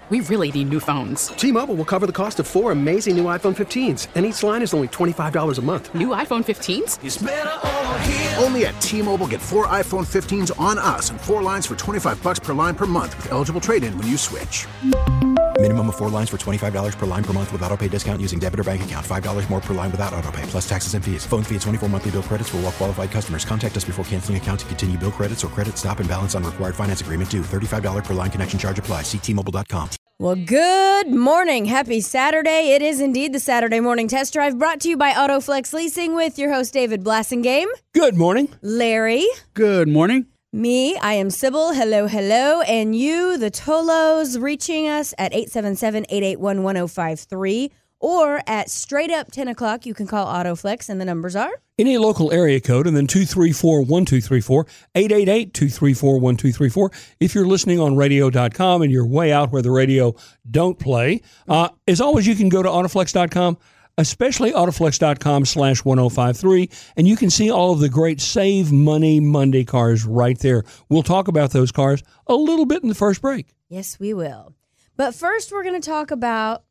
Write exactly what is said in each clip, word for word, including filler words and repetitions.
We really need new phones. T-Mobile will cover the cost of four amazing new iPhone fifteens, and each line is only twenty-five dollars a month. New iPhone fifteens? It's better over here. Only at T-Mobile, get four iPhone fifteens on us and four lines for twenty-five dollars per line per month with eligible trade-in when you switch. Minimum of four lines for twenty-five dollars per line per month with autopay discount using debit or bank account. five dollars more per line without autopay, plus taxes and fees. Phone fee at twenty-four monthly bill credits for well-qualified customers. Contact us before canceling account to continue bill credits or credit stop and balance on required finance agreement due. thirty-five dollars per line connection charge applies. See T Mobile dot com. Well, good morning. Happy Saturday. It is indeed the Saturday Morning Test Drive brought to you by AutoFlex Leasing with your host, David Blassingame. Good morning. Larry. Good morning. Me, I am Sybil. Hello, hello. And you, the Tolos, reaching us at eight seven seven, eight eight one, one oh five three or at straight up ten o'clock, you can call AutoFlex, and the numbers are? Any local area code, and then two three four, one two three four, eight eight eight, two three four, one two three four. If you're listening on radio dot com and you're way out where the radio don't play, uh, as always, you can go to autoflex dot com, especially autoflex dot com slash one oh five three, and you can see all of the great Save Money Monday cars right there. We'll talk about those cars a little bit in the first break. Yes, we will. But first, we're going to talk about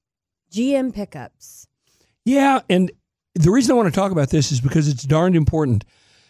G M pickups. Yeah, and the reason I want to talk about this is because it's darned important.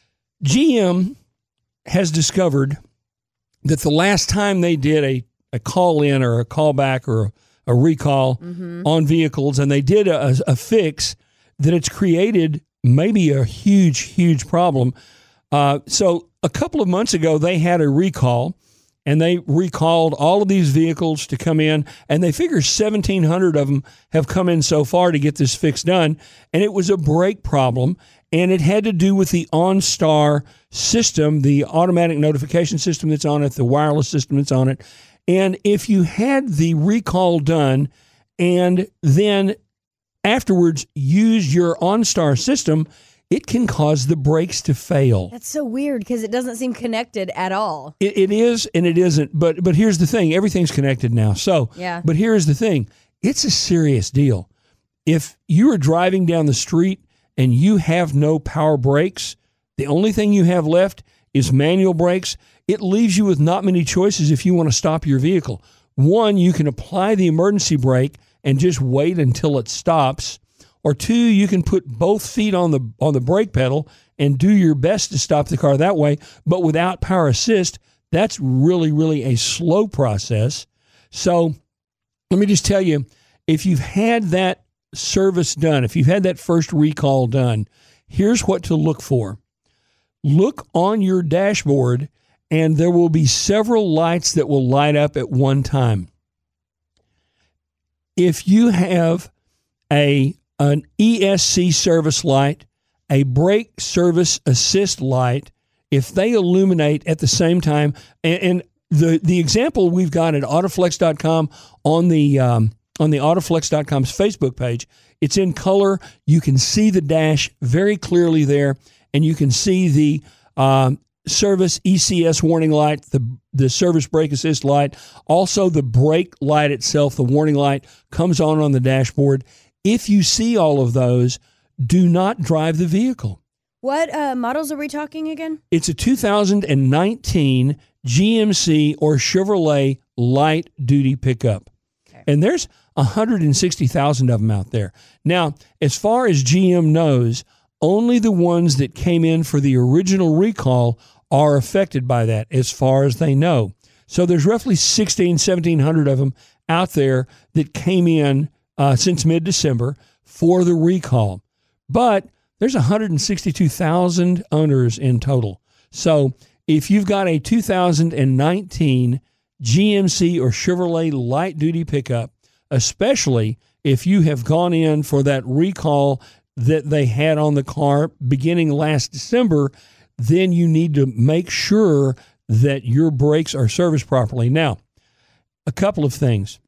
G M has discovered that the last time they did a, a call-in or a callback or a, a recall mm-hmm. on vehicles, and they did a, a fix, that it's created maybe a huge, huge problem. Uh, so a couple of months ago, they had a recall, and they recalled all of these vehicles to come in, and they figure seventeen hundred of them have come in so far to get this fix done. And it was a brake problem, and it had to do with the OnStar system, the automatic notification system that's on it, the wireless system that's on it. And if you had the recall done and then afterwards use your OnStar system, it can cause the brakes to fail. That's so weird because it doesn't seem connected at all. It, it is and it isn't. But but here's the thing. Everything's connected now. So, yeah. But here's the thing. It's a serious deal. If you are driving down the street and you have no power brakes, the only thing you have left is manual brakes. It leaves you with not many choices if you want to stop your vehicle. One, you can apply the emergency brake and just wait until it stops. Or two, you can put both feet on the on the brake pedal and do your best to stop the car that way. But without power assist, that's really, really a slow process. So let me just tell you, if you've had that service done, if you've had that first recall done, here's what to look for. Look on your dashboard, and there will be several lights that will light up at one time. If you have a an E S C service light, a brake service assist light, if they illuminate at the same time, and, and the the example we've got at autoflex dot com on the um, on the autoflex dot com's Facebook page, it's in color. You can see the dash very clearly there, and you can see the um, service E C S warning light, the the service brake assist light, also the brake light itself, the warning light comes on on the dashboard. If you see all of those, do not drive the vehicle. What uh, models are we talking again? It's a two thousand nineteen G M C or Chevrolet light duty pickup. Okay. And there's one hundred sixty thousand of them out there. Now, as far as G M knows, only the ones that came in for the original recall are affected by that, as far as they know. So there's roughly sixteen, seventeen hundred of them out there that came in Uh, since mid-December for the recall. But there's one hundred sixty-two thousand owners in total. So if you've got a two thousand nineteen G M C or Chevrolet light-duty pickup, especially if you have gone in for that recall that they had on the car beginning last December, then you need to make sure that your brakes are serviced properly. Now, a couple of things.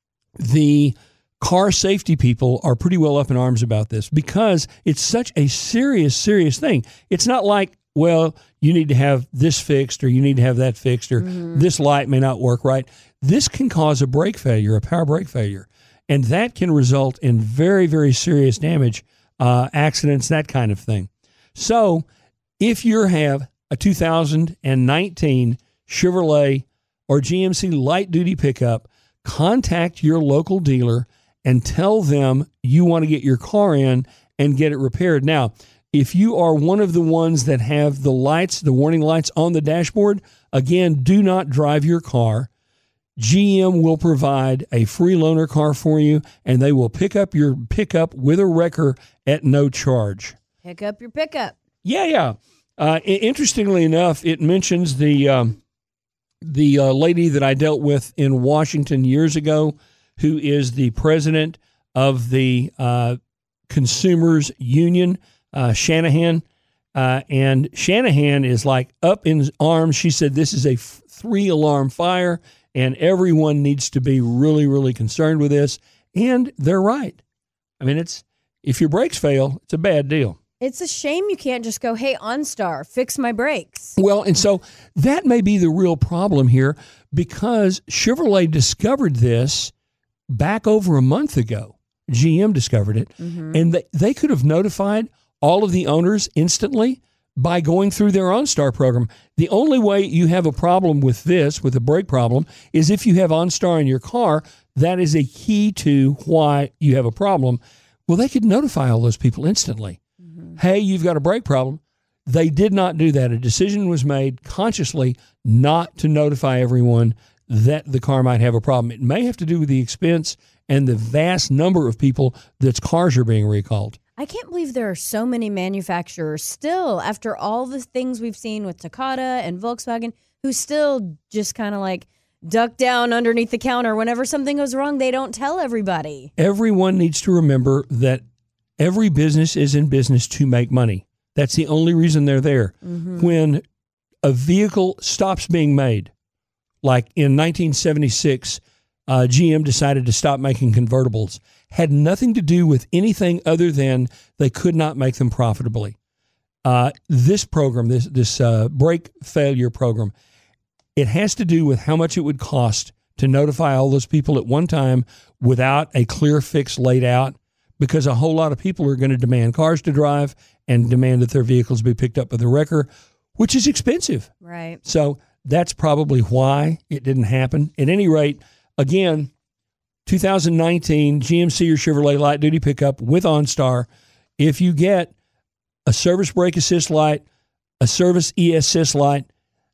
The car safety people are pretty well up in arms about this because it's such a serious, serious thing. It's not like, well, you need to have this fixed or you need to have that fixed or mm-hmm. this light may not work right. This can cause a brake failure, a power brake failure, and that can result in very, very serious damage, uh, accidents, that kind of thing. So if you have a two thousand nineteen Chevrolet or G M C light-duty pickup, contact your local dealer and tell them you want to get your car in and get it repaired. Now, if you are one of the ones that have the lights, the warning lights on the dashboard, again, do not drive your car. G M will provide a free loaner car for you, and they will pick up your pickup with a wrecker at no charge. Pick up your pickup. Yeah, yeah. Uh, interestingly enough, it mentions the um, the uh, lady that I dealt with in Washington years ago, who is the president of the uh, Consumers Union, uh, Shanahan. Uh, and Shanahan is like up in arms. She said this is a f- three-alarm fire, and everyone needs to be really, really concerned with this. And they're right. I mean, it's if your brakes fail, it's a bad deal. It's a shame you can't just go, hey, OnStar, fix my brakes. Well, and so that may be the real problem here, because Chevrolet discovered this back over a month ago. G M discovered it, mm-hmm. and they, they could have notified all of the owners instantly by going through their OnStar program. The only way you have a problem with this, with a brake problem, is if you have OnStar in your car. That is a key to why you have a problem. Well, they could notify all those people instantly. Mm-hmm. Hey, you've got a brake problem. They did not do that. A decision was made consciously not to notify everyone that the car might have a problem. It may have to do with the expense and the vast number of people that's cars are being recalled. I can't believe there are so many manufacturers still, after all the things we've seen with Takata and Volkswagen, who still just kind of like duck down underneath the counter. Whenever something goes wrong, they don't tell everybody. Everyone needs to remember that every business is in business to make money. That's the only reason they're there. Mm-hmm. When a vehicle stops being made, like in nineteen seventy-six, uh, G M decided to stop making convertibles, had nothing to do with anything other than they could not make them profitably. Uh, this program, this this uh, brake failure program, it has to do with how much it would cost to notify all those people at one time without a clear fix laid out, because a whole lot of people are going to demand cars to drive and demand that their vehicles be picked up with a wrecker, which is expensive. Right. So that's probably why it didn't happen. At any rate, again, two thousand nineteen G M C or Chevrolet light duty pickup with OnStar. If you get a service brake assist light, a service E S S light,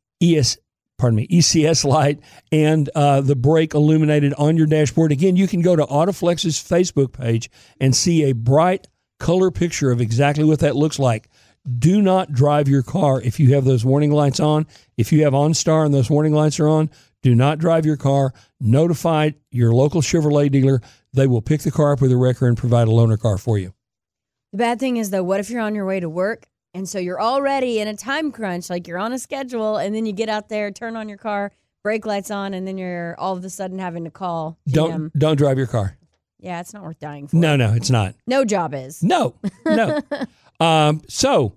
E S, pardon me, E C S light, and uh, the brake illuminated on your dashboard, again, you can go to Autoflex's Facebook page and see a bright color picture of exactly what that looks like. Do not drive your car if you have those warning lights on. If you have OnStar and those warning lights are on, do not drive your car. Notify your local Chevrolet dealer. They will pick the car up with a wrecker and provide a loaner car for you. The bad thing is, though, what if you're on your way to work, and so you're already in a time crunch, like you're on a schedule, and then you get out there, turn on your car, brake lights on, and then you're all of a sudden having to call G M. Don't don't drive your car. Yeah, it's not worth dying for. No, no, it's not. No job is. No, no. um, so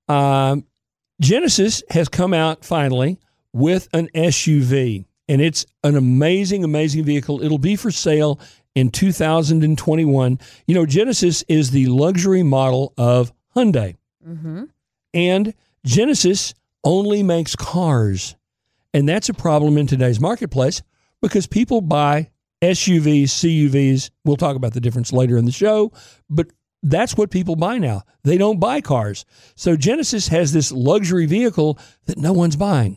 um, Genesis has come out finally with an S U V. And it's an amazing, amazing vehicle. It'll be for sale in two thousand twenty-one. You know, Genesis is the luxury model of Hyundai. Mm-hmm. And Genesis only makes cars. And that's a problem in today's marketplace, because people buy S U Vs, C U Vs. We'll talk about the difference later in the show. But that's what people buy now. They don't buy cars. So Genesis has this luxury vehicle that no one's buying.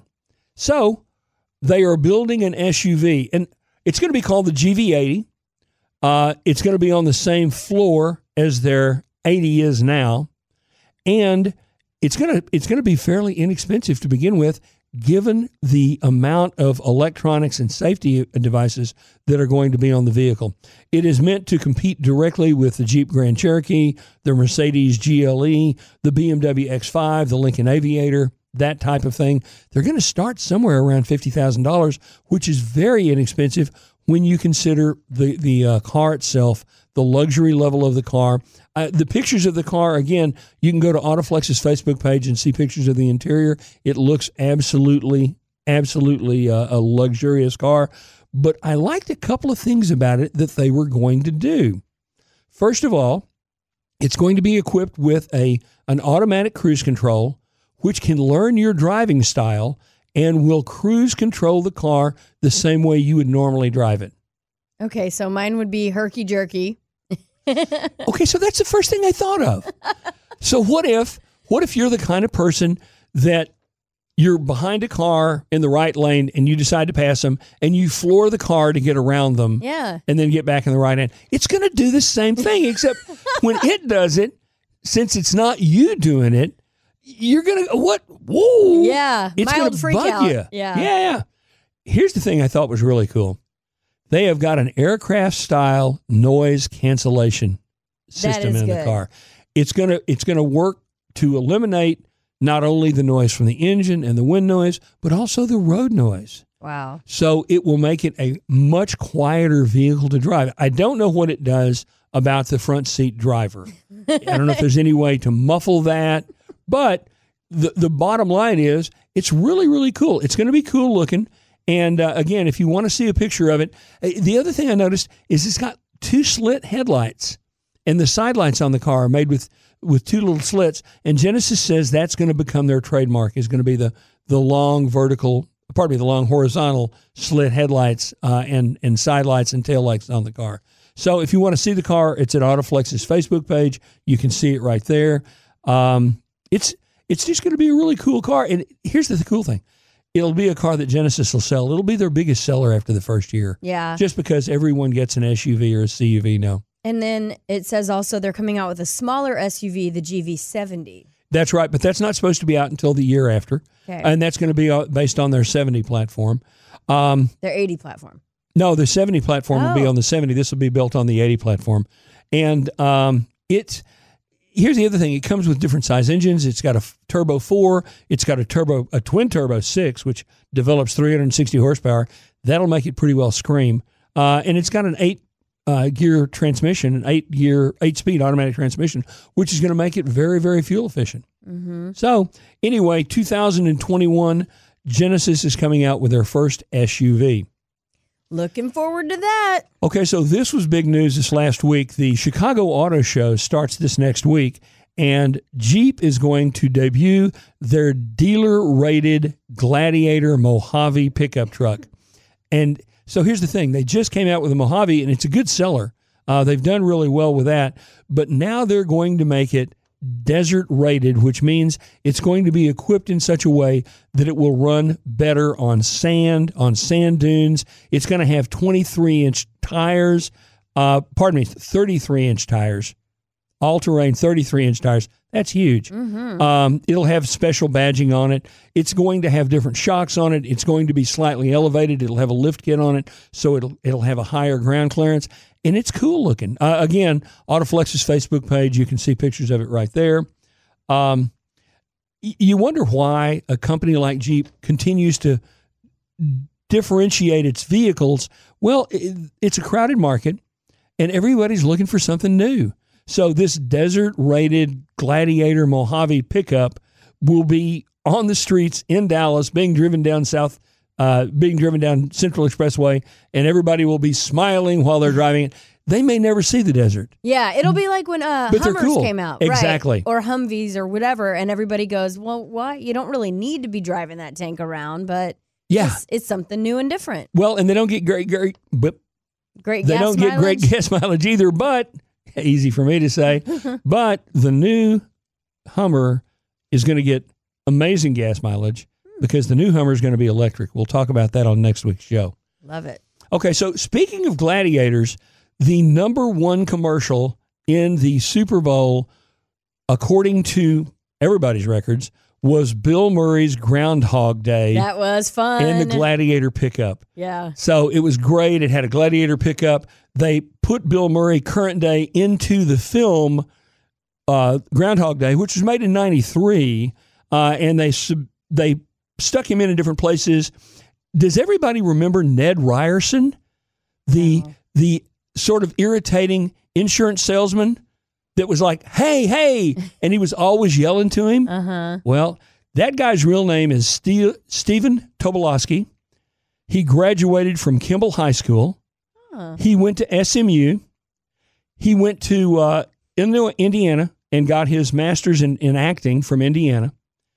So they are building an S U V, and it's going to be called the G V eighty. Uh, it's going to be on the same floor as their eighty is now, and it's going to it's going to be fairly inexpensive to begin with, given the amount of electronics and safety devices that are going to be on the vehicle. It is meant to compete directly with the Jeep Grand Cherokee, the Mercedes G L E, the B M W X five, the Lincoln Aviator, that type of thing. They're going to start somewhere around fifty thousand dollars, which is very inexpensive when you consider the, the uh, car itself, the luxury level of the car. Uh, the pictures of the car, again, you can go to Autoflex's Facebook page and see pictures of the interior. It looks absolutely, absolutely uh, a luxurious car. But I liked a couple of things about it that they were going to do. First of all, it's going to be equipped with a an automatic cruise control, which can learn your driving style and will cruise control the car the same way you would normally drive it. Okay, so mine would be herky jerky. Okay, so that's the first thing I thought of. So what if what if you're the kind of person that you're behind a car in the right lane and you decide to pass them and you floor the car to get around them Yeah. and then get back in the right lane? It's going to do the same thing, except when it does it, since it's not you doing it, you're going to, what? Whoa. Yeah, It's mild gonna freak bug out. you. Yeah. Yeah. Here's the thing I thought was really cool. They have got an aircraft-style noise cancellation system is in the good. car. It's gonna it's gonna work to eliminate not only the noise from the engine and the wind noise, but also the road noise. Wow. So it will make it a much quieter vehicle to drive. I don't know what it does about the front seat driver. I don't know if there's any way to muffle that, but the the bottom line is it's really, really cool. It's going to be cool looking. And uh, again, if you want to see a picture of it, uh, the other thing I noticed is it's got two slit headlights, and the side lights on the car are made with, with two little slits. And Genesis says that's going to become their trademark, is going to be the the long vertical, pardon me, the long horizontal slit headlights uh, and, and side lights and tail lights on the car. So if you want to see the car, it's at Autoflex's Facebook page. You can see it right there. Um, it's it's just going to be a really cool car. And here's the cool thing. It'll be a car that Genesis will sell. It'll be their biggest seller after the first year. Yeah. Just because everyone gets an S U V or a C U V now. And then it says also they're coming out with a smaller S U V, the G V seventy. That's right, but that's not supposed to be out until the year after. Okay. And that's going to be uh, based on their seventy platform. Um, Their eighty platform. no, the seventy platform will be Oh. on the seventy. This will be built on the eighty platform. And um, it's here's the other thing. It comes with different size engines. It's got a f- turbo four. It's got a turbo, a twin turbo six, which develops three hundred sixty horsepower. That'll make it pretty well scream. Uh, and it's got an eight uh, gear transmission, an eight gear, eight speed automatic transmission, which is going to make it very, very fuel efficient. Mm-hmm. So anyway, two thousand twenty-one, Genesis is coming out with their first S U V. Looking forward to that. Okay, so this was big news this last week. The Chicago Auto Show starts this next week, and Jeep is going to debut their dealer-rated Gladiator Mojave pickup truck. And so here's the thing. They just came out with a Mojave, and it's a good seller. Uh, they've done really well with that. But now they're going to make it desert-rated, which means it's going to be equipped in such a way that it will run better on sand, on sand dunes. It's going to have twenty-three inch tires, uh, pardon me, thirty-three inch tires, all-terrain thirty-three inch tires. That's huge. Mm-hmm. Um, it'll have special badging on it. It's going to have different shocks on it. It's going to be slightly elevated. It'll have a lift kit on it, so it'll it'll have a higher ground clearance. And it's cool looking. Uh, again, Autoflex's Facebook page, you can see pictures of it right there. Um, y- you wonder why a company like Jeep continues to differentiate its vehicles. Well, it, it's a crowded market, and everybody's looking for something new. So this desert-rated Gladiator Mojave pickup will be on the streets in Dallas, being driven down south, uh, being driven down Central Expressway, and everybody will be smiling while they're driving it. They may never see the desert. Yeah, it'll be like when uh, But they're Hummers cool. came out. Exactly. Right? Or Humvees or whatever, and everybody goes, well, why? You don't really need to be driving that tank around, but Yeah. it's, it's something new and different. Well, and they don't get great, great, but Great they gas don't get great mileage. gas mileage either. But easy for me to say. But the new Hummer is going to get amazing gas mileage because the new Hummer is going to be electric. We'll talk about that on next week's show. Love it. Okay, so speaking of Gladiators, the number one commercial in the Super Bowl, according to everybody's records, was Bill Murray's Groundhog Day That was fun. and the Gladiator pickup. Yeah. So it was great. It had a Gladiator pickup. They put Bill Murray current day into the film uh, Groundhog Day, which was made in ninety-three, uh, and they sub- they stuck him in in different places. Does everybody remember Ned Ryerson, the No. the sort of irritating insurance salesman that was like, "Hey, hey," and he was always yelling to him? Uh-huh. Well, that guy's real name is Steve, Stephen Tobolowsky. He graduated from Kimball High School. Huh. He went to S M U. He went to uh, Indiana and got his master's in, in acting from Indiana.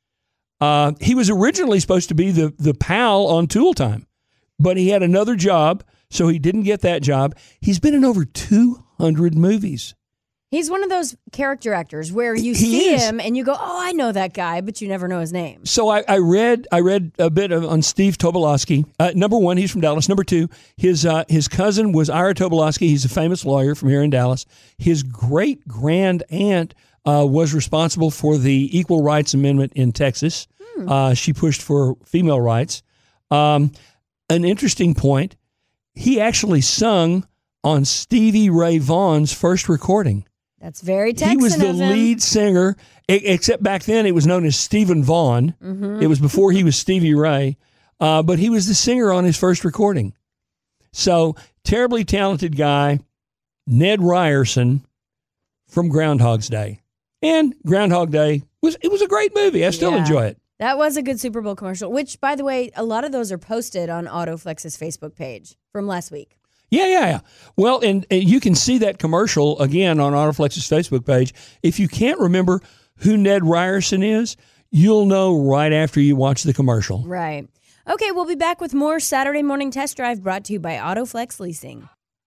Uh, he was originally supposed to be the, the pal on Tool Time, but he had another job, so he didn't get that job. He's been in over two hundred movies. He's one of those character actors where you He see is. him and you go, "Oh, I know that guy," but you never know his name. So I, I read I read a bit of, on Steve Tobolowsky. Uh, number one, he's from Dallas. Number two, his uh, his cousin was Ira Tobolowsky. He's a famous lawyer from here in Dallas. His great grand aunt uh, was responsible for the Equal Rights Amendment in Texas. Hmm. Uh, she pushed for female rights. Um, an interesting point: he actually sung on Stevie Ray Vaughan's first recording. That's very Texan He was the of him. lead singer, e- except back then it was known as Stephen Vaughn. Mm-hmm. It was before he was Stevie Ray, uh, but he was the singer on his first recording. So, terribly talented guy, Ned Ryerson from Groundhog's Day. And Groundhog Day, was it was a great movie. I still Yeah. enjoy it. That was a good Super Bowl commercial, which, by the way, a lot of those are posted on AutoFlex's Facebook page from last week. Yeah, yeah, yeah. Well, and, and you can see that commercial again on AutoFlex's Facebook page. If you can't remember who Ned Ryerson is, you'll know right after you watch the commercial. Right. Okay, we'll be back with more Saturday Morning Test Drive brought to you by AutoFlex Leasing.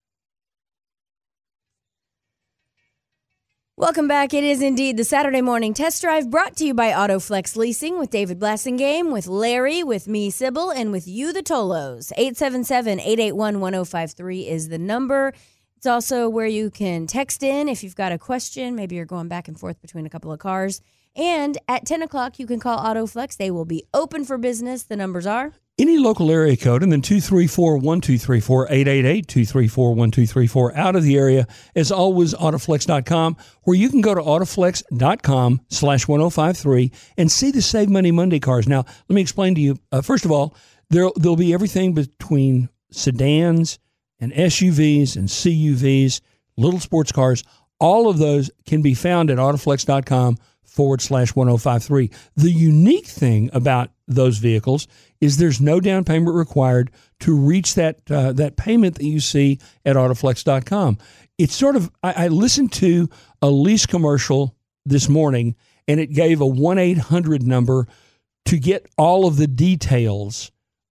Welcome back. It is indeed the Saturday Morning Test Drive brought to you by AutoFlex Leasing with David Blassingame, with Larry, with me, Sybil, and with you, the Tolos. eight seven seven, eight eight one, one oh five three is the number. It's also where you can text in if you've got a question. Maybe you're going back and forth between a couple of cars. And at ten o'clock, you can call AutoFlex. They will be open for business. The numbers are Any local area code, and then two three four, one two three four, eight eight eight, two three four, one two three four. Out of the area, as always, autoflex dot com, where you can go to autoflex dot com slash one oh five three and see the Save Money Monday cars. Now, let me explain to you. Uh, first of all, there, there'll be everything between sedans and S U Vs and C U Vs, little sports cars. All of those can be found at autoflex dot com forward slash one oh five three. The unique thing about those vehicles is there's no down payment required to reach that uh, that payment that you see at autoflex dot com. It's sort of, I, I listened to a lease commercial this morning, and it gave a one eight hundred number to get all of the details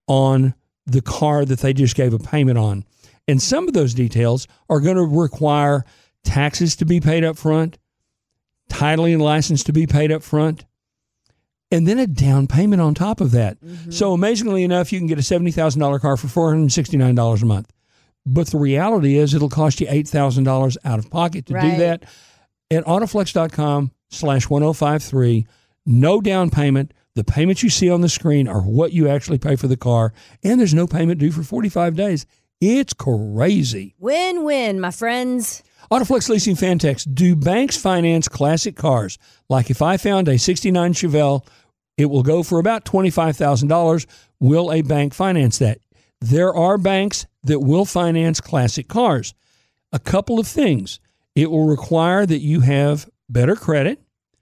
on the car that they just gave a payment on. And some of those details are going to require taxes to be paid up front, titling and license to be paid up front, and then a down payment on top of that. Mm-hmm. So amazingly enough, you can get a seventy thousand dollars car for four hundred sixty-nine dollars a month. But the reality is it'll cost you eight thousand dollars out of pocket to Right. do that. At autoflex dot com slash one oh five three, no down payment. The payments you see on the screen are what you actually pay for the car, and there's no payment due for forty-five days. It's crazy. win-win, my friends. Autoflex Leasing Fantex. Do banks finance classic cars? Like if I found a sixty-nine Chevelle, it will go for about twenty-five thousand dollars. Will a bank finance that? There are banks that will finance classic cars. A couple of things. It will require that you have better credit.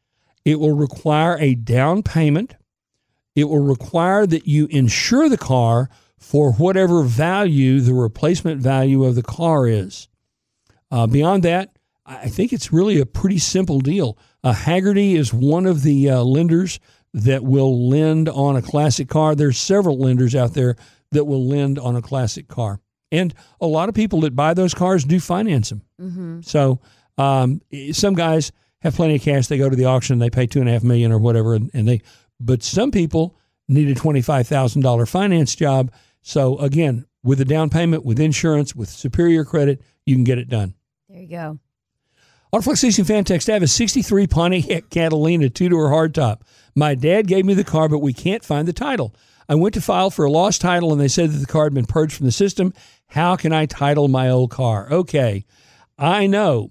It will require a down payment. It will require that you insure the car for whatever value the replacement value of the car is. Uh, beyond that, I think it's really a pretty simple deal. Uh, Haggerty is one of the uh, lenders that will lend on a classic car. There's several lenders out there that will lend on a classic car. And a lot of people that buy those cars do finance them. Mm-hmm. So um, some guys have plenty of cash. They go to the auction, they pay two and a half million or whatever, and, and they. But some people need a twenty-five thousand dollars finance job. So again, with a down payment, with insurance, with superior credit, you can get it done. There you go. Autoflex Leasing Fantex. I have a sixty-three Pontiac Catalina two-door hardtop. My dad gave me the car, but we can't find the title. I went to file for a lost title, and they said that the car had been purged from the system. How can I title my old car? Okay, I know.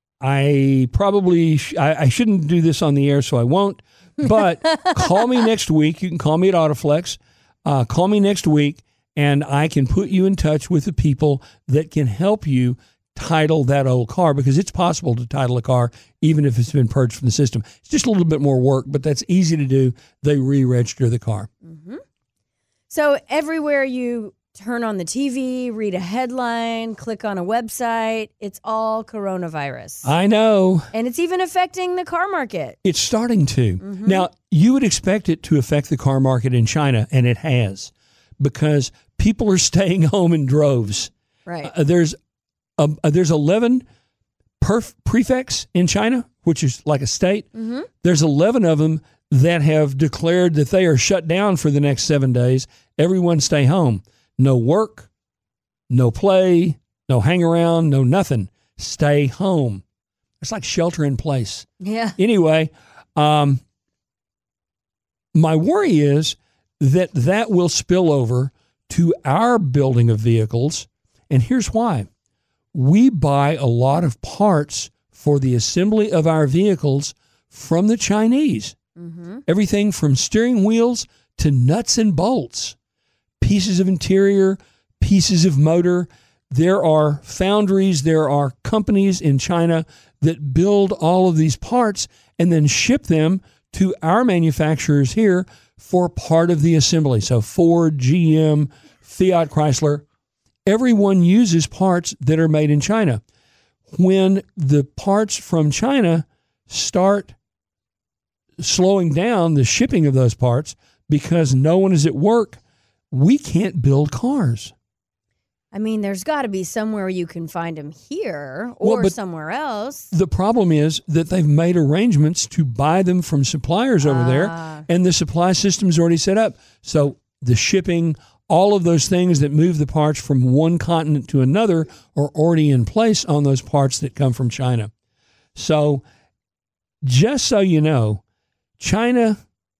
I probably sh- I, I shouldn't do this on the air, so I won't. But call me next week. You can call me at Autoflex. Uh, call me next week, and I can put you in touch with the people that can help you title that old car, because it's possible to title a car even if it's been purged from the system. It's just a little bit more work, but that's easy to do. They re-register the car. Mm-hmm. So everywhere you turn on the T V, read a headline, click on a website, it's all coronavirus. I know. And it's even affecting the car market. It's starting to. Mm-hmm. Now, you would expect it to affect the car market in China, and it has, because people are staying home in droves. Right. Uh, there's uh, there's eleven perf- prefects in China, which is like a state. Mm-hmm. There's eleven of them that have declared that they are shut down for the next seven days. Everyone stay home. No work, no play, no hang around, no nothing. Stay home. It's like shelter in place. Yeah. Anyway, um, my worry is that that will spill over to our building of vehicles. And here's why. We buy a lot of parts for the assembly of our vehicles from the Chinese. Mm-hmm. Everything from steering wheels to nuts and bolts, pieces of interior, pieces of motor. There are foundries, there are companies in China that build all of these parts and then ship them to our manufacturers here for part of the assembly. So Ford, G M, Fiat Chrysler, everyone uses parts that are made in China. When the parts from China start slowing down the shipping of those parts because no one is at work, we can't build cars. I mean, there's got to be somewhere you can find them here or Well, somewhere else. The problem is that they've made arrangements to buy them from suppliers over Ah. there, and the supply system's already set up. So the shipping, all of those things that move the parts from one continent to another are already in place on those parts that come from China. So just so you know, China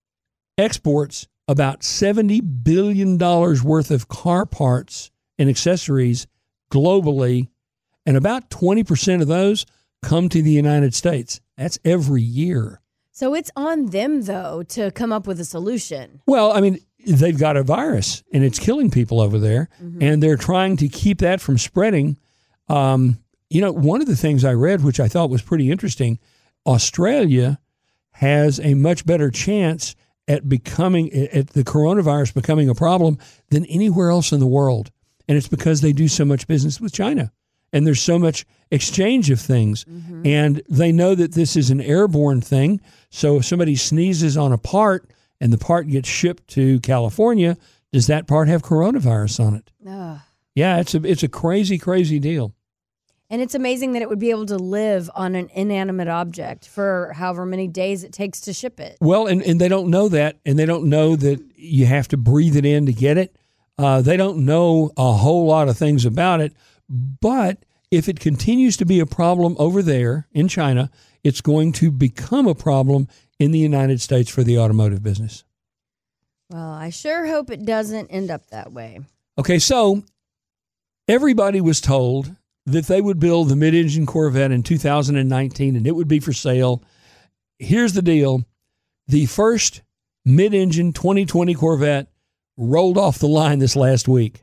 exports about seventy billion dollars worth of car parts and accessories globally, and about twenty percent of those come to the United States. That's every year. So it's on them, though, to come up with a solution. Well, I mean, they've got a virus, and it's killing people over there, Mm-hmm. and they're trying to keep that from spreading. Um, you know, one of the things I read, which I thought was pretty interesting, Australia has a much better chance at becoming, at the coronavirus becoming a problem than anywhere else in the world. And it's because they do so much business with China. And there's so much exchange of things. Mm-hmm. And they know that this is an airborne thing. So if somebody sneezes on a part and the part gets shipped to California, does that part have coronavirus on it? Ugh. Yeah, it's a it's a crazy, crazy deal. And it's amazing that it would be able to live on an inanimate object for however many days it takes to ship it. Well, and, and they don't know that. And they don't know that you have to breathe it in to get it. Uh, they don't know a whole lot of things about it. But if it continues to be a problem over there in China, it's going to become a problem in the United States for the automotive business. Well, I sure hope it doesn't end up that way. Okay, so everybody was told that they would build the mid-engine Corvette in two thousand nineteen and it would be for sale. Here's the deal. The first mid-engine twenty twenty Corvette rolled off the line this last week.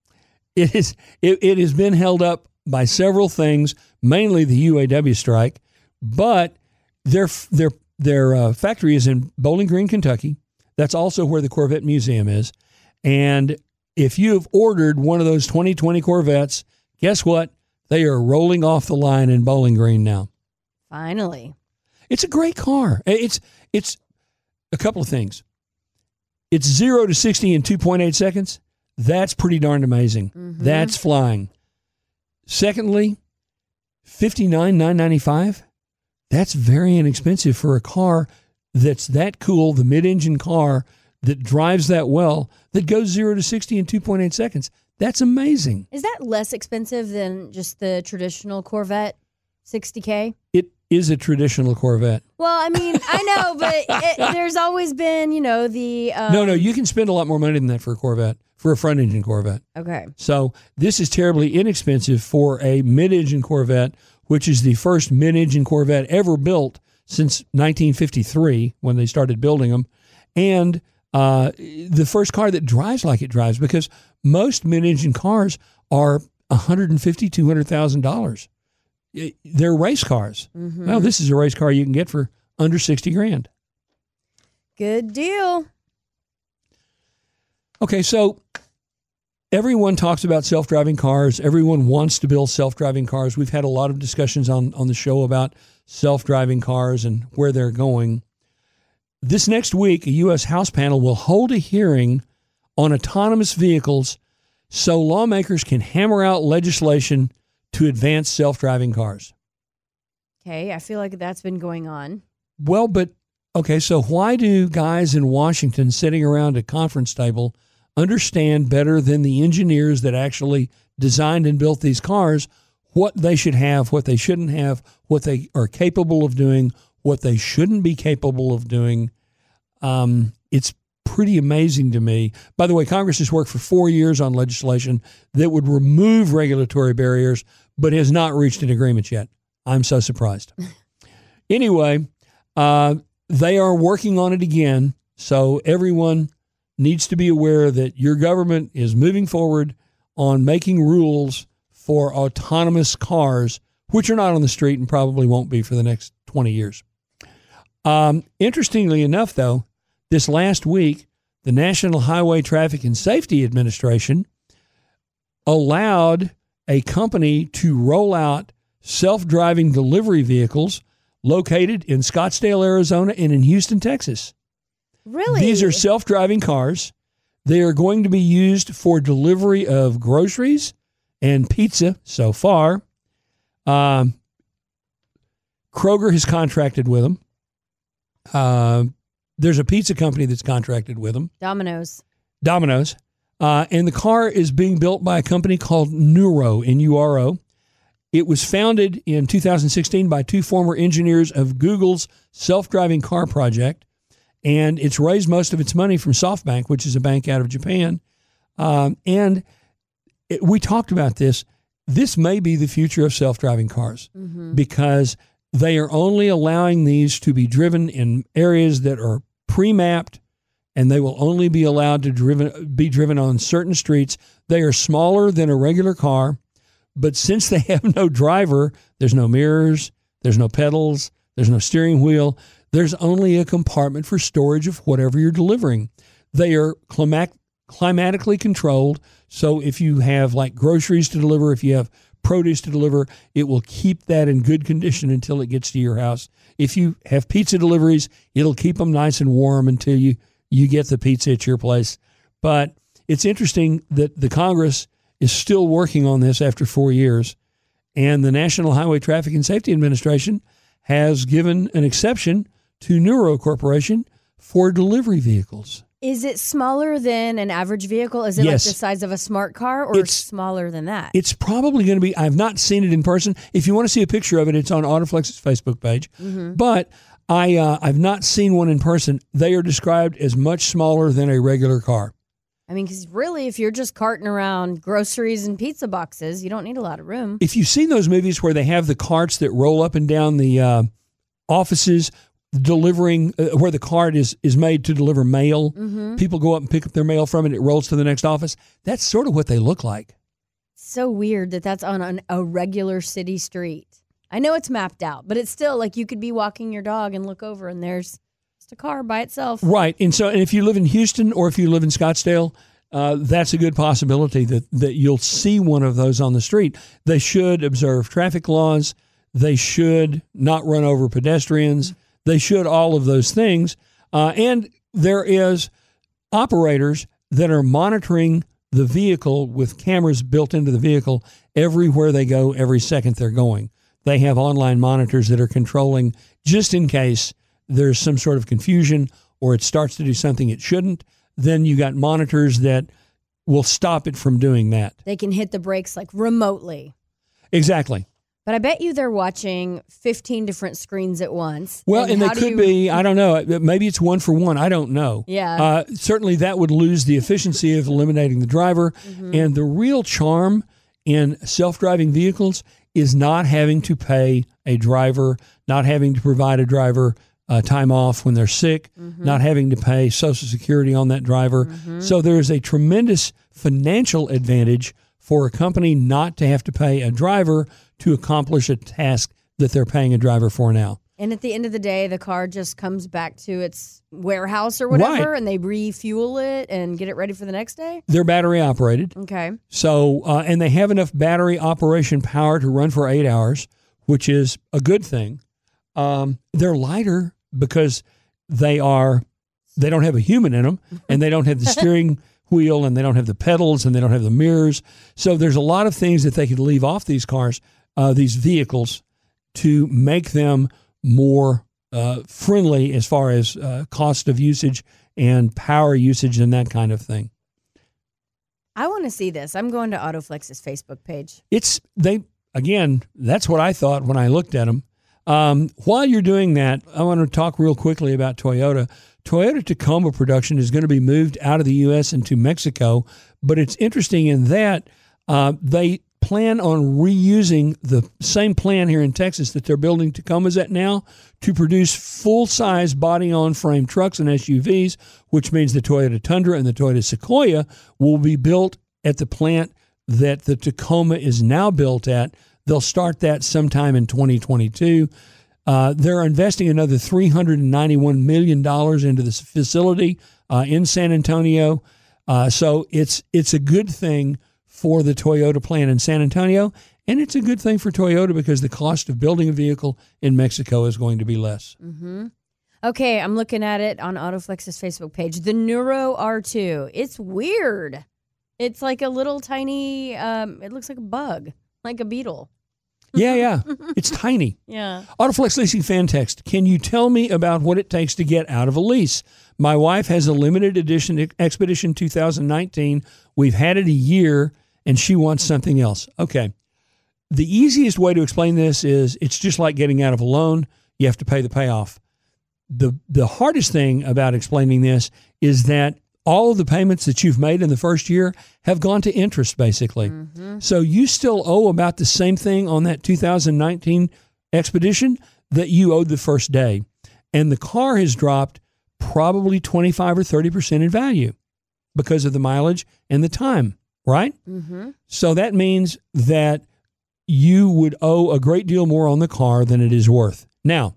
It is it, it has been held up by several things, mainly the U A W strike, but their their their uh, factory is in Bowling Green, Kentucky. That's also where the Corvette Museum is. And if you have ordered one of those twenty twenty Corvettes, guess what? They are rolling off the line in Bowling Green now. Finally. It's a great car. It's it's a couple of things. It's zero to sixty in two point eight seconds. That's pretty darn amazing. Mm-hmm. That's flying. Secondly, fifty-nine thousand nine hundred ninety-five dollars. That's very inexpensive for a car that's that cool, the mid-engine car that drives that well, that goes zero to sixty in two point eight seconds. That's amazing. Is that less expensive than just the traditional Corvette sixty K? It is a traditional Corvette. Well, I mean, I know, but it, there's always been, you know, the... Um, No, no, you can spend a lot more money than that for a Corvette, for a front-engine Corvette. Okay. So this is terribly inexpensive for a mid-engine Corvette, which is the first mid-engine Corvette ever built since nineteen fifty-three, when they started building them, and uh, the first car that drives like it drives, because most mid-engine cars are one hundred fifty thousand dollars, two hundred thousand dollars. They're race cars. Mm-hmm. Well, this is a race car you can get for under sixty grand. Good deal. Okay, so everyone talks about self-driving cars. Everyone wants to build self-driving cars. We've had a lot of discussions on, on the show about self-driving cars and where they're going. This next week, a U S House panel will hold a hearing on autonomous vehicles so lawmakers can hammer out legislation to advance self-driving cars. Okay, I feel like that's been going on. Well, but, okay, so why do guys in Washington sitting around a conference table understand better than the engineers that actually designed and built these cars what they should have, what they shouldn't have, what they are capable of doing, what they shouldn't be capable of doing? Um, it's pretty amazing to me. By the way, Congress has worked for four years on legislation that would remove regulatory barriers, but has not reached an agreement yet. I'm so surprised. Anyway, uh, they are working on it again, so everyone needs to be aware that your government is moving forward on making rules for autonomous cars, which are not on the street and probably won't be for the next twenty years. Um, interestingly enough, though, this last week, the National Highway Traffic and Safety Administration allowed a company to roll out self-driving delivery vehicles located in Scottsdale, Arizona, and in Houston, Texas. Really? These are self-driving cars. They are going to be used for delivery of groceries and pizza so far. Um, Kroger has contracted with them. Uh, there's a pizza company that's contracted with them. Domino's. Domino's. Uh, and the car is being built by a company called Nuro, N U R O. It was founded in two thousand sixteen by two former engineers of Google's self-driving car project, and it's raised most of its money from SoftBank, which is a bank out of Japan. Um, and it, we talked about this. This may be the future of self-driving cars mm-hmm. because they are only allowing these to be driven in areas that are pre-mapped, and they will only be allowed to driven, be driven on certain streets. They are smaller than a regular car, but since they have no driver, there's no mirrors, there's no pedals, there's no steering wheel, there's only a compartment for storage of whatever you're delivering. They are climat- climatically controlled, so if you have like groceries to deliver, if you have produce to deliver, it will keep that in good condition until it gets to your house. If you have pizza deliveries, it'll keep them nice and warm until you, you get the pizza at your place. But it's interesting that the Congress is still working on this after four years, and the National Highway Traffic and Safety Administration has given an exception to Nuro Corporation for delivery vehicles. Is it smaller than an average vehicle? Is it Yes. like the size of a smart car, or It's- smaller than that? It's probably going to be, I've not seen it in person. If you want to see a picture of it, it's on Autoflex's Facebook page. Mm-hmm. But I, uh, I've not seen one in person. They are described as much smaller than a regular car. I mean, because really, if you're just carting around groceries and pizza boxes, you don't need a lot of room. If you've seen those movies where they have the carts that roll up and down the uh, offices delivering, uh, where the cart is, is made to deliver mail, mm-hmm. people go up and pick up their mail from it, it rolls to the next office. That's sort of what they look like. So weird that that's on an, a regular city street. I know it's mapped out, but it's still like you could be walking your dog and look over and there's just a car by itself. Right. And so and if you live in Houston or if you live in Scottsdale, uh, that's a good possibility that, that you'll see one of those on the street. They should observe traffic laws. They should not run over pedestrians. They should all of those things. Uh, and there is operators that are monitoring the vehicle with cameras built into the vehicle everywhere they go, every second they're going. They have online monitors that are controlling just in case there's some sort of confusion or it starts to do something it shouldn't. Then you got monitors that will stop it from doing that. They can hit the brakes like remotely. Exactly. But I bet you they're watching fifteen different screens at once. Well, and, and they could you... be, I don't know, maybe it's one for one. I don't know. Yeah. Uh, certainly that would lose the efficiency of eliminating the driver. Mm-hmm. And the real charm in self-driving vehicles is not having to pay a driver, not having to provide a driver uh, time off when they're sick, mm-hmm. not having to pay Social Security on that driver. Mm-hmm. So there is a tremendous financial advantage for a company not to have to pay a driver to accomplish a task that they're paying a driver for now. And at the end of the day, the car just comes back to its warehouse or whatever, right. and they refuel it and get it ready for the next day? They're battery operated. Okay. So, uh, and they have enough battery operation power to run for eight hours, which is a good thing. Um, they're lighter because they are, they don't have a human in them, and they don't have the steering wheel, and they don't have the pedals, and they don't have the mirrors. So there's a lot of things that they could leave off these cars, uh, these vehicles, to make them more uh, friendly as far as uh, cost of usage and power usage and that kind of thing. I want to see this. I'm going to AutoFlex's Facebook page. It's they again. That's what I thought when I looked at them. Um, while you're doing that, I want to talk real quickly about Toyota. Toyota Tacoma production is going to be moved out of the U S into Mexico, but it's interesting in that uh, they plan on reusing the same plant here in Texas that they're building Tacomas at now to produce full-size body-on-frame trucks and S U Vs, which means the Toyota Tundra and the Toyota Sequoia will be built at the plant that the Tacoma is now built at. They'll start that sometime in twenty twenty-two. Uh, they're investing another three hundred ninety-one million dollars into this facility uh, in San Antonio. Uh, so it's it's a good thing for the Toyota plant in San Antonio, and it's a good thing for Toyota because the cost of building a vehicle in Mexico is going to be less. Mm-hmm. Okay, I'm looking at it on AutoFlex's Facebook page. The Neuro R two. It's weird. It's like a little tiny, um, it looks like a bug, like a beetle. Yeah, yeah. It's tiny. Yeah. AutoFlex Leasing fan text. Can you tell me about what it takes to get out of a lease? My wife has a limited edition Expedition two thousand nineteen. We've had it a year, and she wants something else. Okay. The easiest way to explain this is it's just like getting out of a loan. You have to pay the payoff. The, the hardest thing about explaining this is that all of the payments that you've made in the first year have gone to interest, basically. Mm-hmm. So you still owe about the same thing on that two thousand nineteen Expedition that you owed the first day. And the car has dropped probably twenty-five or thirty percent in value because of the mileage and the time, right? Mm-hmm. So that means that you would owe a great deal more on the car than it is worth. Now,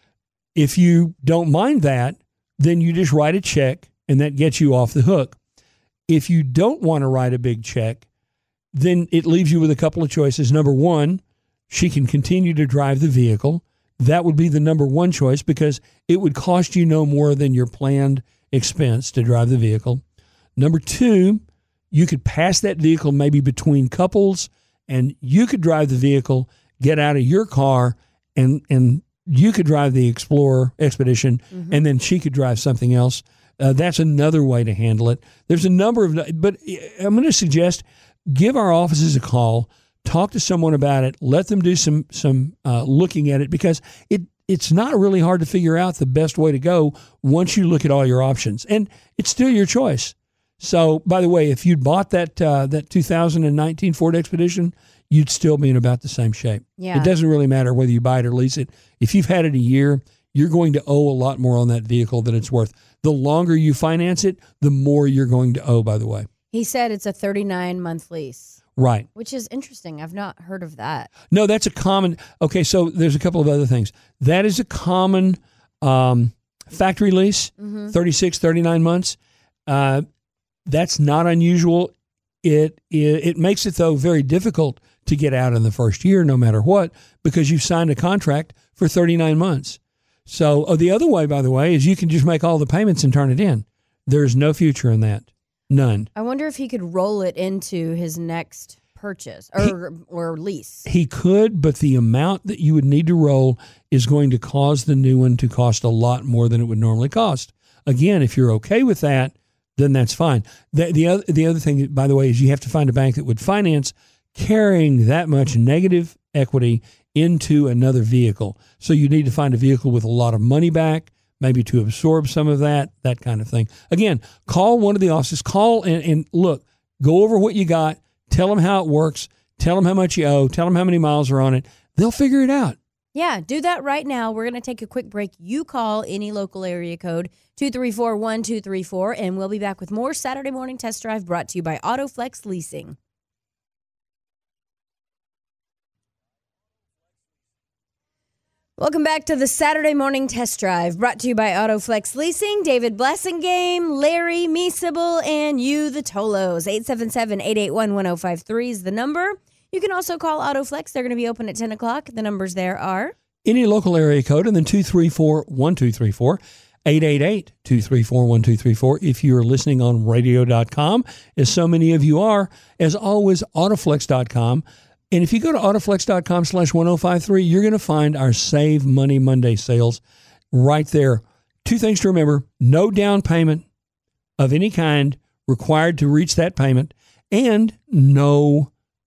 if you don't mind that, then you just write a check, and that gets you off the hook. If you don't want to write a big check, then it leaves you with a couple of choices. Number one, she can continue to drive the vehicle. That would be the number one choice because it would cost you no more than your planned expense to drive the vehicle. Number two, you could pass that vehicle maybe between couples, and you could drive the vehicle, get out of your car, and, and you could drive the Explorer Expedition, mm-hmm. and then she could drive something else. Uh, that's another way to handle it. There's a number of, but I'm going to suggest give our offices a call, talk to someone about it, let them do some some uh, looking at it because it it's not really hard to figure out the best way to go once you look at all your options, and it's still your choice. So, by the way, if you'd bought that uh, that two thousand nineteen Ford Expedition, you'd still be in about the same shape. Yeah. It doesn't really matter whether you buy it or lease it. If you've had it a year, you're going to owe a lot more on that vehicle than it's worth. The longer you finance it, the more you're going to owe, by the way. He said it's a thirty-nine month lease. Right. Which is interesting. I've not heard of that. No, that's a common. Okay, so there's a couple of other things. That is a common um, factory lease, mm-hmm. thirty-six, thirty-nine months. Uh, that's not unusual. It, it it makes it, though, very difficult to get out in the first year, no matter what, because you've signed a contract for thirty-nine months. So oh, the other way, by the way, is you can just make all the payments and turn it in. There's no future in that. None. I wonder if he could roll it into his next purchase or he, or lease. He could, but the amount that you would need to roll is going to cause the new one to cost a lot more than it would normally cost. Again, if you're okay with that, then that's fine. The, the, other, the other thing, by the way, is you have to find a bank that would finance carrying that much negative equity into another vehicle. So you need to find a vehicle with a lot of money back, maybe to absorb some of that, that kind of thing. Again, call one of the offices, call and, and look, go over what you got, tell them how it works, tell them how much you owe, tell them how many miles are on it. They'll figure it out. Yeah, do that right now. We're going to take a quick break. You call any local area code two three four, one two three four, and we'll be back with more Saturday Morning Test Drive brought to you by AutoFlex Leasing. Welcome back to the Saturday Morning Test Drive, brought to you by AutoFlex Leasing. David Blessingame, Larry, me, Sybil, and you, the Tolos. eight seven seven, eight eight one, one oh five three is the number. You can also call AutoFlex. They're going to be open at ten o'clock. The numbers there are any local area code and then two three four, one two three four. eight eight eight, two three four, one two three four. If you're listening on radio dot com, as so many of you are, as always, autoflex dot com. And if you go to autoflex dot com slash one oh five three, you're going to find our Save Money Monday sales right there. Two things to remember: no down payment of any kind required to reach that payment, and no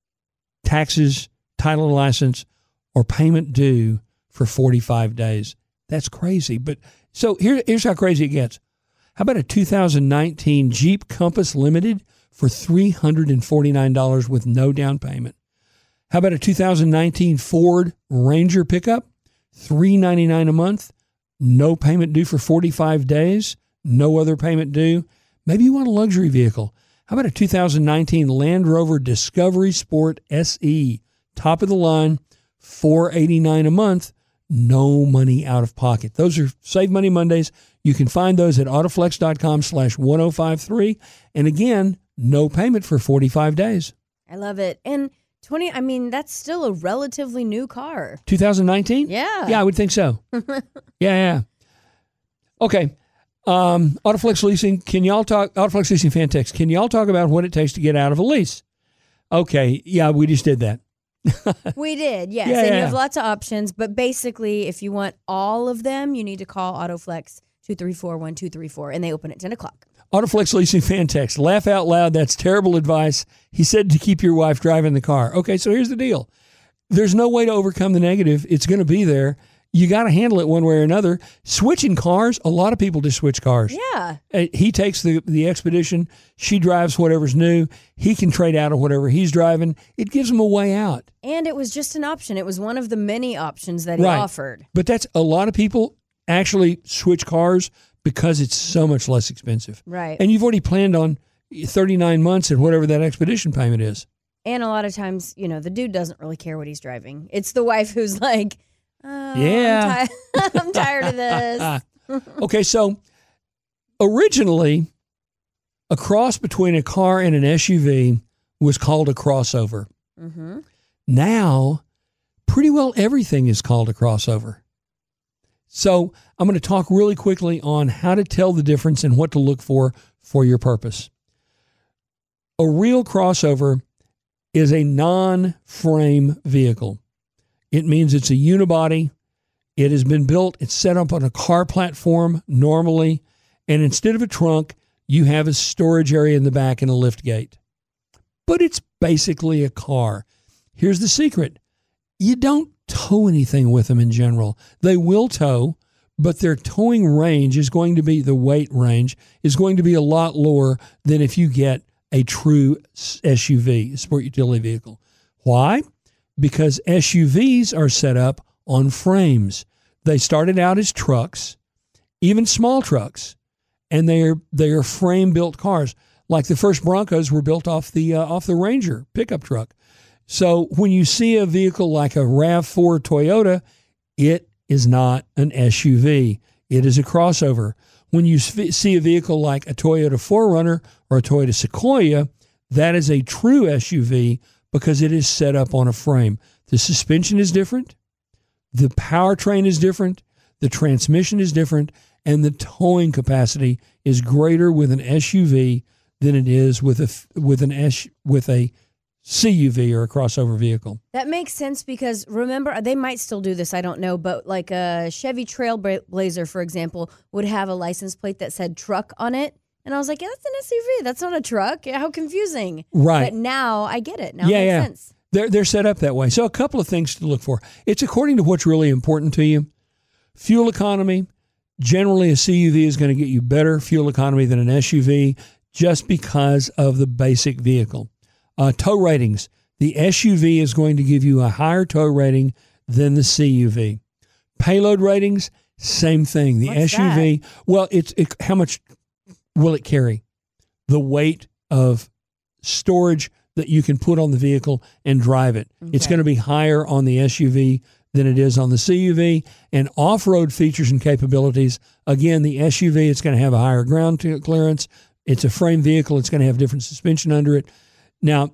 taxes, title, license, or payment due for forty-five days. That's crazy. But so here, here's how crazy it gets. How about a two thousand nineteen Jeep Compass Limited for three hundred forty-nine dollars with no down payment? How about a two thousand nineteen Ford Ranger pickup, three hundred ninety-nine dollars a month, no payment due for forty-five days, no other payment due? Maybe you want a luxury vehicle. How about a two thousand nineteen Land Rover Discovery Sport S E, top of the line, four hundred eighty-nine dollars a month, no money out of pocket. Those are Save Money Mondays. You can find those at autoflex dot com slash one oh five three. And again, no payment for forty-five days. I love it. And twenty, I mean, that's still a relatively new car. two thousand nineteen? Yeah. Yeah, I would think so. yeah, yeah. Okay. Um, Autoflex Leasing, can y'all talk, Autoflex Leasing fan text, can y'all talk about what it takes to get out of a lease? Okay. Yeah, we just did that. We did, yes. Yeah, and yeah. you have lots of options, but basically, if you want all of them, you need to call Autoflex two three four, one two three four, and they open at ten o'clock. Autoflex Leasing fan text, laugh out loud, that's terrible advice. He said to keep your wife driving the car. Okay, so here's the deal. There's no way to overcome the negative. It's going to be there. You got to handle it one way or another. Switching cars, a lot of people just switch cars. Yeah. Uh, He takes the, the Expedition. She drives whatever's new. He can trade out of whatever he's driving. It gives him a way out. And it was just an option. It was one of the many options that he Right. offered. But that's a lot of people actually switch cars because it's so much less expensive. Right. And you've already planned on thirty-nine months and whatever that Expedition payment is. And a lot of times, you know, the dude doesn't really care what he's driving. It's the wife who's like, oh, Yeah. I'm, ti- I'm tired of this. Okay, so originally, a cross between a car and an S U V was called a crossover. Mm-hmm. Now, pretty well everything is called a crossover. So I'm going to talk really quickly on how to tell the difference and what to look for for your purpose. A real crossover is a non-frame vehicle. It means it's a unibody. It has been built, it's set up on a car platform normally, and instead of a trunk, you have a storage area in the back and a lift gate. But it's basically a car. Here's the secret. You don't tow anything with them in general. They will tow, but their towing range is going to be, the weight range is going to be a lot lower than if you get a true S U V, a sport utility vehicle. Why? Because S U Vs are set up on frames. They started out as trucks, even small trucks, and they are they are frame built cars. Like the first Broncos were built off the uh, off the Ranger pickup truck. So when you see a vehicle like a RAV four Toyota, it is not an S U V. It is a crossover. When you see a vehicle like a Toyota four runner or a Toyota Sequoia, that is a true S U V because it is set up on a frame. The suspension is different. The powertrain is different. The transmission is different. And the towing capacity is greater with an S U V than it is with a, with an S, with a C U V or a crossover vehicle. That makes sense because remember, they might still do this, I don't know, but like a Chevy Trailblazer, for example, would have a license plate that said truck on it. And I was like, yeah, that's an S U V. That's not a truck. How confusing. Right. But now I get it. Now yeah, it makes yeah. sense. They're, they're set up that way. So a couple of things to look for. It's according to what's really important to you. Fuel economy. Generally, a C U V is going to get you better fuel economy than an S U V just because of the basic vehicle. Uh, tow ratings. The S U V is going to give you a higher tow rating than the C U V. Payload ratings, same thing. The What's S U V, that? well, it's it, how much will it carry? The weight of storage that you can put on the vehicle and drive it. Okay. It's going to be higher on the S U V than it is on the C U V. And off-road features and capabilities, again, the S U V, it's going to have a higher ground clearance. It's a frame vehicle. It's going to have different suspension under it. Now,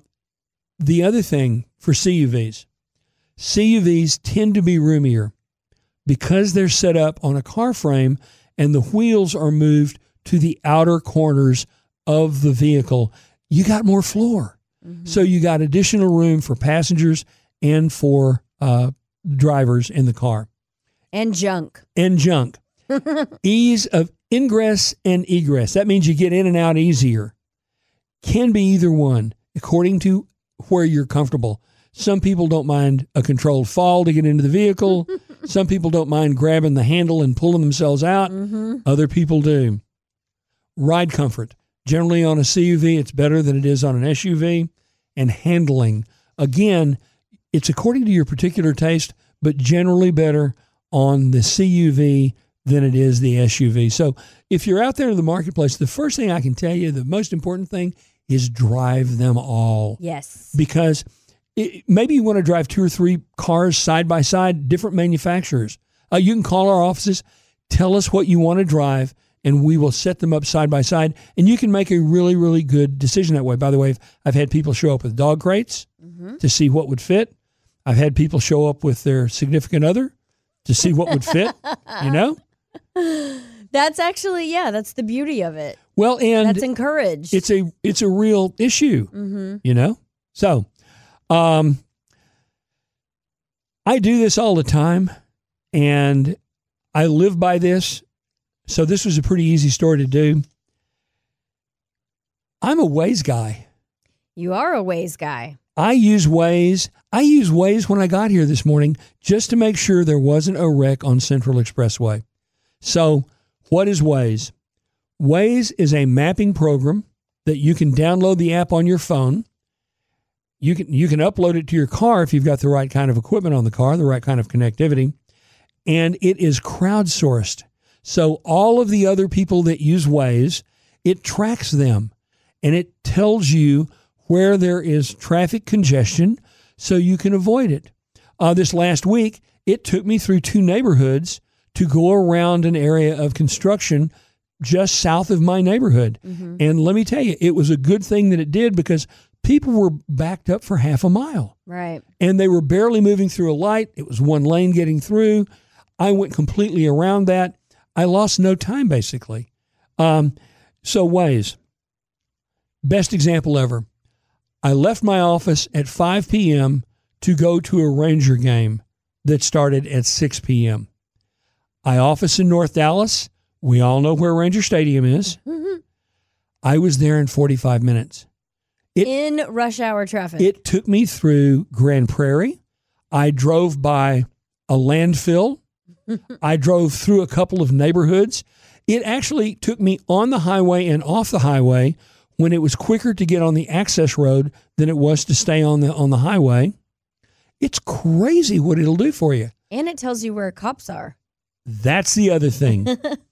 the other thing for C U Vs, C U Vs tend to be roomier because they're set up on a car frame and the wheels are moved to the outer corners of the vehicle, you got more floor. Mm-hmm. So you got additional room for passengers and for uh, drivers in the car. And junk. And junk. Ease of ingress and egress. That means you get in and out easier. Can be either one, according to where you're comfortable. Some people don't mind a controlled fall to get into the vehicle. Some people don't mind grabbing the handle and pulling themselves out. Mm-hmm. Other people do. Ride comfort. Generally on a C U V, it's better than it is on an S U V. And handling. Again, it's according to your particular taste, but generally better on the C U V than it is the S U V. So if you're out there in the marketplace, the first thing I can tell you, the most important thing is drive them all. Yes. Because it, maybe you want to drive two or three cars side by side, different manufacturers. Uh, you can call our offices, tell us what you want to drive, and we will set them up side by side. And you can make a really, really good decision that way. By the way, I've had people show up with dog crates mm-hmm. to see what would fit. I've had people show up with their significant other to see what would fit, you know? That's actually, yeah, that's the beauty of it. Well, and that's encouraged. It's a it's a real issue, mm-hmm. you know? So, um, I do this all the time, and I live by this. So this was a pretty easy story to do. I'm a Waze guy. You are a Waze guy. I use Waze. I use Waze when I got here this morning just to make sure there wasn't a wreck on Central Expressway. So what is Waze? Waze is a mapping program that you can download the app on your phone. You can you can upload it to your car if you've got the right kind of equipment on the car, the right kind of connectivity. And it is crowdsourced. So all of the other people that use Waze, it tracks them and it tells you where there is traffic congestion so you can avoid it. Uh, this last week, it took me through two neighborhoods to go around an area of construction just south of my neighborhood. Mm-hmm. And let me tell you, it was a good thing that it did because people were backed up for half a mile. Right. And they were barely moving through a light. It was one lane getting through. I went completely around that. I lost no time, basically. Um, so Waze, best example ever. I left my office at five p.m. to go to a Ranger game that started at six p.m. I office in North Dallas. We all know where Ranger Stadium is. Mm-hmm. I was there in forty-five minutes. It, in rush hour traffic. It took me through Grand Prairie. I drove by a landfill. I drove through a couple of neighborhoods. It actually took me on the highway and off the highway when it was quicker to get on the access road than it was to stay on the on the highway. It's crazy what it'll do for you. And it tells you where cops are. That's the other thing.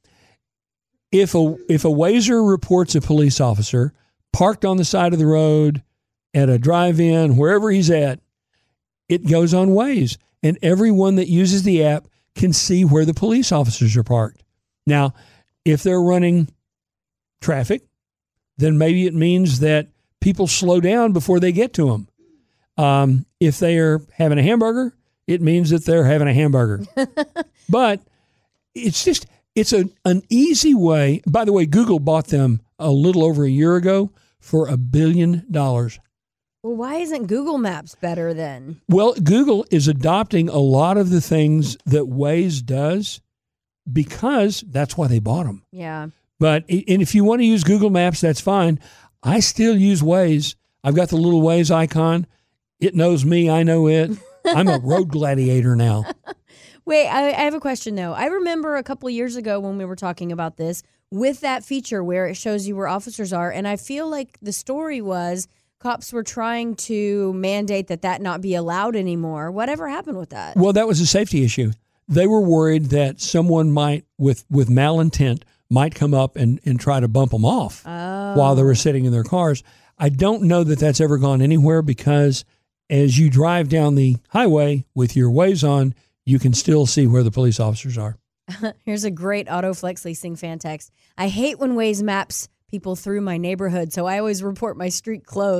If a if a Wazer reports a police officer parked on the side of the road at a drive-in, wherever he's at, it goes on Waze. And everyone that uses the app can see where the police officers are parked. Now, if they're running traffic, then maybe it means that people slow down before they get to them. Um, if they are having a hamburger, it means that they're having a hamburger. But it's just, it's a, an easy way. By the way, Google bought them a little over a year ago for a billion dollars. Well, why isn't Google Maps better then? Well, Google is adopting a lot of the things that Waze does because that's why they bought them. Yeah. But, and if you want to use Google Maps, that's fine. I still use Waze. I've got the little Waze icon. It knows me. I know it. I'm a road gladiator now. Wait, I, I have a question, though. I remember a couple of years ago when we were talking about this with that feature where it shows you where officers are. And I feel like the story was cops were trying to mandate that that not be allowed anymore. Whatever happened with that? Well, that was a safety issue. They were worried that someone might, with, with malintent, might come up and, and try to bump them off oh. while they were sitting in their cars. I don't know that that's ever gone anywhere because as you drive down the highway with your Waze on, you can still see where the police officers are. Here's a great AutoFlex Leasing fan text. I hate when Waze maps people through my neighborhood, so I always report my street closed.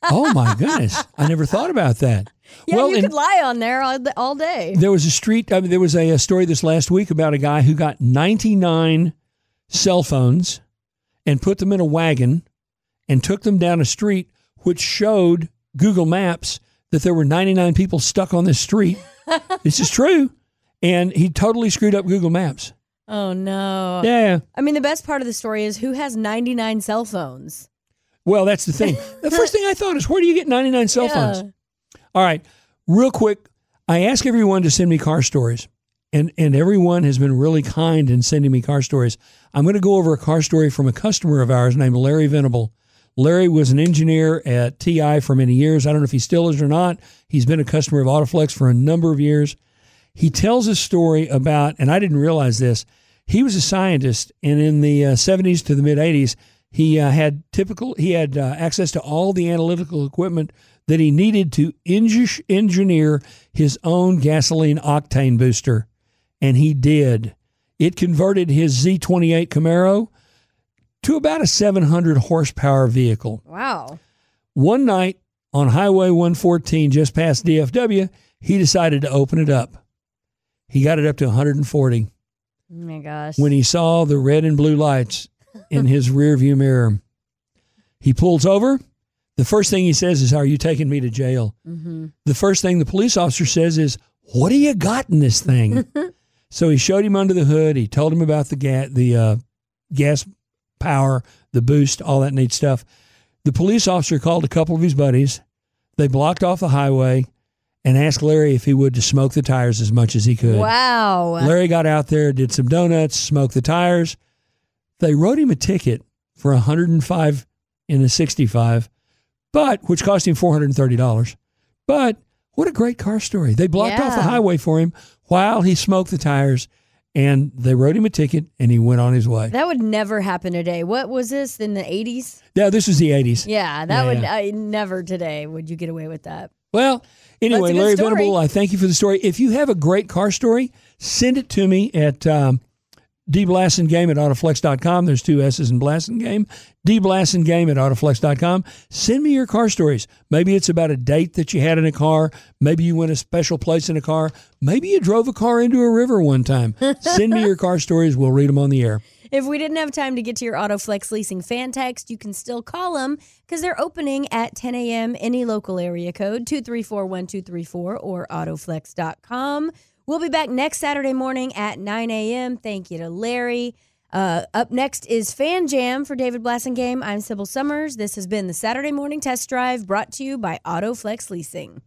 Oh, my goodness. I never thought about that. Yeah, well, you and could lie on there all, all day. there was a street, I mean, there was a, a story this last week about a guy who got ninety-nine cell phones and put them in a wagon and took them down a street, which showed Google Maps that there were ninety-nine people stuck on this street. This is true. And he totally screwed up Google Maps. Oh, no. Yeah. I mean, the best part of the story is who has ninety-nine cell phones? Well, that's the thing. The first thing I thought is, where do you get ninety-nine cell Yeah. phones? All right. Real quick, I ask everyone to send me car stories. And, and everyone has been really kind in sending me car stories. I'm going to go over a car story from a customer of ours named Larry Venable. Larry was an engineer at T I for many years. I don't know if he still is or not. He's been a customer of Autoflex for a number of years. He tells a story about, and I didn't realize this, he was a scientist, and in the uh, seventies to the mid-eighties, he uh, had typical. He had uh, access to all the analytical equipment that he needed to enge- engineer his own gasoline octane booster, and he did. It converted his Z twenty-eight Camaro to about a seven hundred horsepower vehicle. Wow. One night on Highway one fourteen, just past D F W, he decided to open it up. He got it up to one hundred forty. Oh, my gosh. When he saw the red and blue lights in his rearview mirror. He pulls over. The first thing he says is, "Are you taking me to jail?" Mm-hmm. The first thing the police officer says is, "What do you got in this thing?" So he showed him under the hood. He told him about the, ga- the uh, gas power, the boost, all that neat stuff. The police officer called a couple of his buddies. They blocked off the highway and asked Larry if he would to smoke the tires as much as he could. Wow. Larry got out there, did some donuts, smoked the tires. They wrote him a ticket for one hundred five in a sixty-five, but which cost him four hundred thirty dollars. But what a great car story. They blocked Yeah. off the highway for him while he smoked the tires, and they wrote him a ticket, and he went on his way. That would never happen today. What was this, in the eighties? Yeah, this was the eighties. Yeah, that Yeah, would yeah. I, never today would you get away with that. Well, anyway, That's a good Larry story. Venable, I thank you for the story. If you have a great car story, send it to me at um, dblassengame at autoflex dot com. There's two S's in Blassengame. dblassengame at autoflex dot com. Send me your car stories. Maybe it's about a date that you had in a car. Maybe you went a special place in a car. Maybe you drove a car into a river one time. Send me your car stories. We'll read them on the air. If we didn't have time to get to your Autoflex leasing fan text, you can still call them because they're opening at ten a.m. any local area code, two three four, one two three four or autoflex dot com. We'll be back next Saturday morning at nine a.m. Thank you to Larry. Uh, up next is Fan Jam for David Blassengame. I'm Sybil Summers. This has been the Saturday Morning Test Drive brought to you by Autoflex Leasing.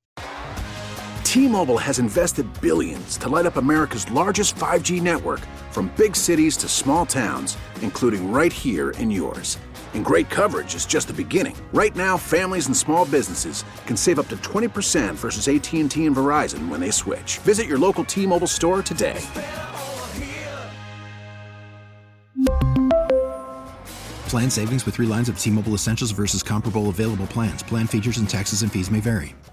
T-Mobile has invested billions to light up America's largest five G network, from big cities to small towns, including right here in yours. And great coverage is just the beginning. Right now, families and small businesses can save up to twenty percent versus A T and T and Verizon when they switch. Visit your local T-Mobile store today. Plan savings with three lines of T-Mobile Essentials versus comparable available plans. Plan features and taxes and fees may vary.